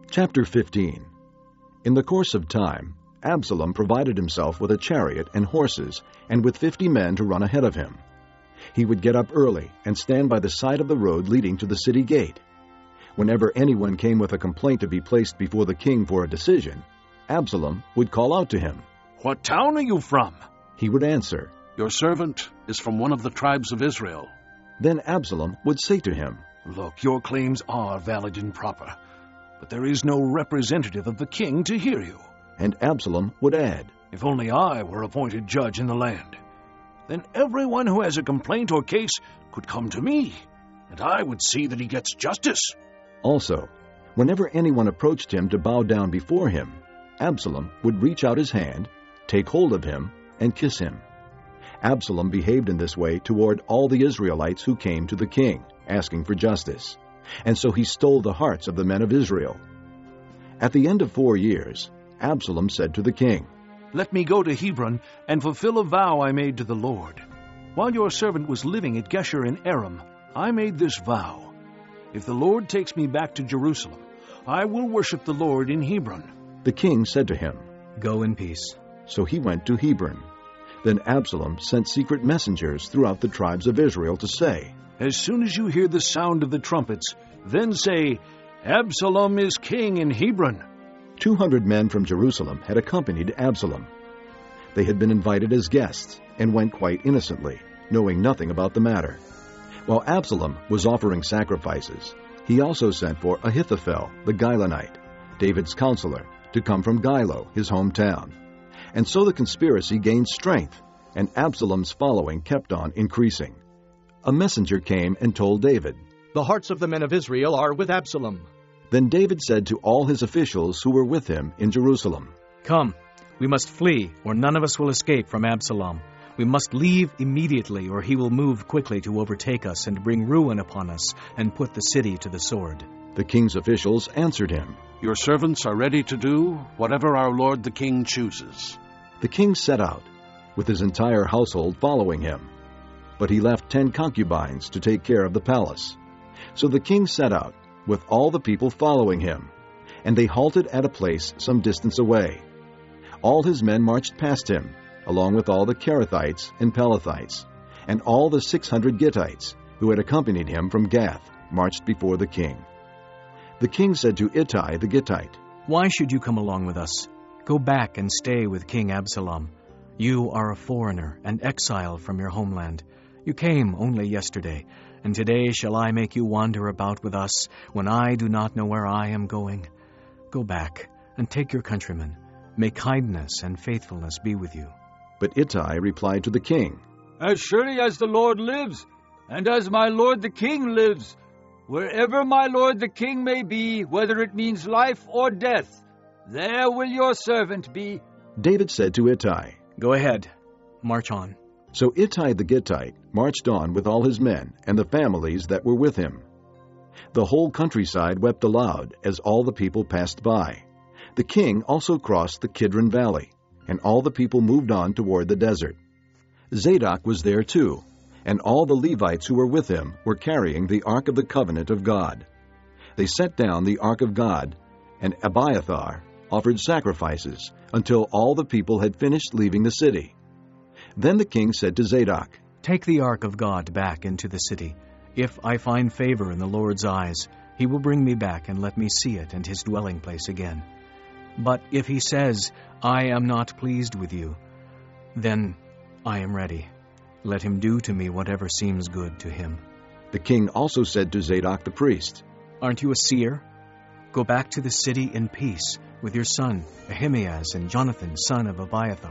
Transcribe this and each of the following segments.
Chapter 15. In the course of time, Absalom provided himself with a chariot and horses, and with 50 men to run ahead of him. He would get up early and stand by the side of the road leading to the city gate. Whenever anyone came with a complaint to be placed before the king for a decision, Absalom would call out to him. "What town are you from?" He would answer. "Your servant is from one of the tribes of Israel." Then Absalom would say to him, "Look, your claims are valid and proper, but there is no representative of the king to hear you." And Absalom would add, "If only I were appointed judge in the land, then everyone who has a complaint or case could come to me, and I would see that he gets justice." Also, whenever anyone approached him to bow down before him, Absalom would reach out his hand, take hold of him, and kiss him. Absalom behaved in this way toward all the Israelites who came to the king, asking for justice, and so he stole the hearts of the men of Israel. At the end of 4 years, Absalom said to the king, "Let me go to Hebron and fulfill a vow I made to the Lord. While your servant was living at Geshur in Aram, I made this vow. If the Lord takes me back to Jerusalem, I will worship the Lord in Hebron." The king said to him, "Go in peace." So he went to Hebron. Then Absalom sent secret messengers throughout the tribes of Israel to say, "As soon as you hear the sound of the trumpets, then say, 'Absalom is king in Hebron.'" 200 men from Jerusalem had accompanied Absalom. They had been invited as guests and went quite innocently, knowing nothing about the matter. While Absalom was offering sacrifices, he also sent for Ahithophel the Gilonite, David's counselor, to come from Gilo, his hometown. And so the conspiracy gained strength, and Absalom's following kept on increasing. A messenger came and told David, "The hearts of the men of Israel are with Absalom." Then David said to all his officials who were with him in Jerusalem, "Come, we must flee, or none of us will escape from Absalom. We must leave immediately, or he will move quickly to overtake us and bring ruin upon us and put the city to the sword." The king's officials answered him, "Your servants are ready to do whatever our lord the king chooses." The king set out, with his entire household following him. But he left 10 concubines to take care of the palace. So the king set out, with all the people following him, and they halted at a place some distance away. All his men marched past him, along with all the Kerethites and Pelethites, and all the 600 Gittites, who had accompanied him from Gath, marched before the king. The king said to Ittai the Gittite, "Why should you come along with us? Go back and stay with King Absalom. You are a foreigner and exile from your homeland. You came only yesterday, and today shall I make you wander about with us, when I do not know where I am going? Go back and take your countrymen. May kindness and faithfulness be with you." But Ittai replied to the king, "As surely as the Lord lives, and as my lord the king lives, wherever my lord the king may be, whether it means life or death, there will your servant be." David said to Ittai, "Go ahead, march on." So Ittai the Gittite marched on with all his men and the families that were with him. The whole countryside wept aloud as all the people passed by. The king also crossed the Kidron Valley, and all the people moved on toward the desert. Zadok was there too, and all the Levites who were with him were carrying the Ark of the Covenant of God. They set down the Ark of God, and Abiathar offered sacrifices until all the people had finished leaving the city. Then the king said to Zadok, "Take the ark of God back into the city. If I find favor in the Lord's eyes, he will bring me back and let me see it and his dwelling place again. But if he says, 'I am not pleased with you,' then I am ready. Let him do to me whatever seems good to him." The king also said to Zadok the priest, "Aren't you a seer? Go back to the city in peace with your son Ahimaaz and Jonathan, son of Abiathar.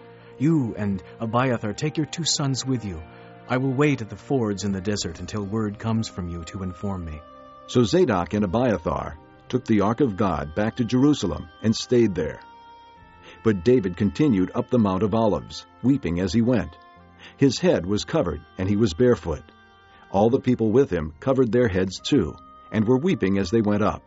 You and Abiathar take your 2 sons with you. I will wait at the fords in the desert until word comes from you to inform me." So Zadok and Abiathar took the Ark of God back to Jerusalem and stayed there. But David continued up the Mount of Olives, weeping as he went. His head was covered, and he was barefoot. All the people with him covered their heads too, and were weeping as they went up.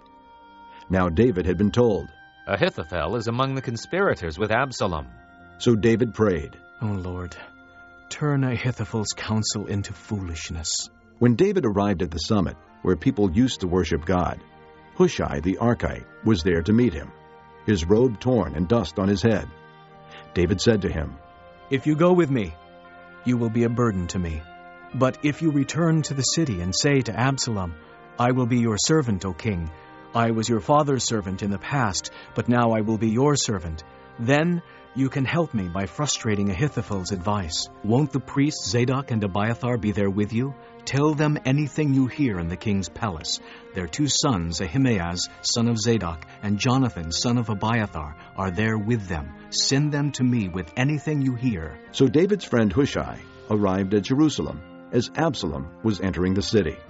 Now David had been told, "Ahithophel is among the conspirators with Absalom." So David prayed, "O Lord, turn Ahithophel's counsel into foolishness." When David arrived at the summit, where people used to worship God, Hushai the Archite was there to meet him, his robe torn and dust on his head. David said to him, "If you go with me, you will be a burden to me. But if you return to the city and say to Absalom, 'I will be your servant, O king. I was your father's servant in the past, but now I will be your servant,' then you can help me by frustrating Ahithophel's advice. Won't the priests Zadok and Abiathar be there with you? Tell them anything you hear in the king's palace. Their 2 sons, Ahimaaz, son of Zadok, and Jonathan, son of Abiathar, are there with them. Send them to me with anything you hear." So David's friend Hushai arrived at Jerusalem as Absalom was entering the city.